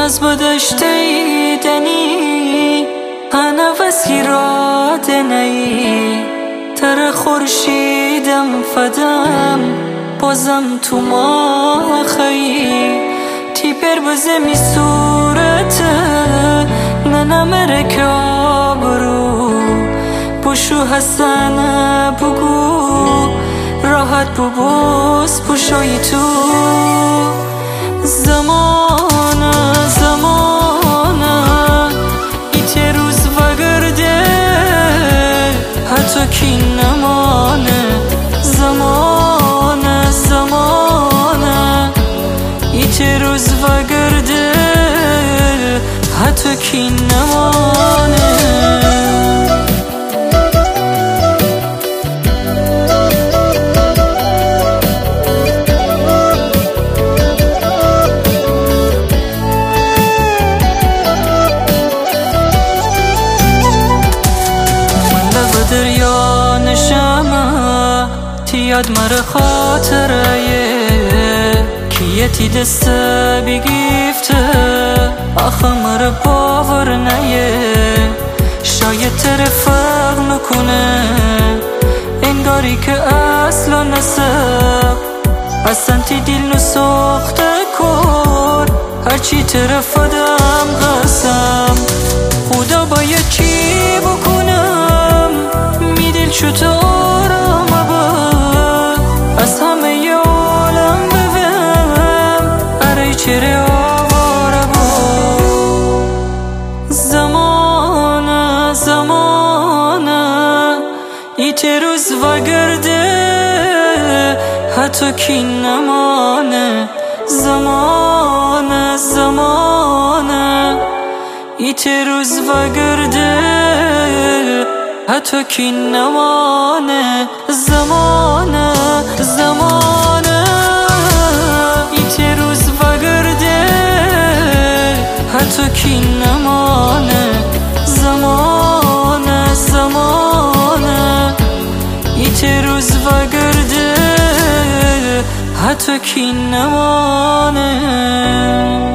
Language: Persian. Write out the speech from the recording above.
از بدشت دنی هنوزی را دنی تر خورشیدم فدم بازم تو ما خی تی پر بزمی صورت ننمره که آبرو بشو حسن بگو راحت ببوس بشوی تو زمانه ایت روز وگرده حتی کی نمانه زمانه ایت روز وگرده حتی کی نمانه دریا نشمه تیاد مر خاطره کیتی دست بگیفته آخه مر باور نیه شاید تر فرق نکنه انگاری که اصلا نسب اصلا تی دل نساخته کن هرچی طرف آدم قسم خدا باید چی بکنم میدل شد آرام با از همه ی عالم ببم اره چره آواره با زمانه ایت روز وگرده حتی کی نمانه زمانه ایت روز وگرده حتی کی نمانه زمانه ایت روز وگرده حتی کی نمانه زمانه ایت روز وگرده حتی کی نمانه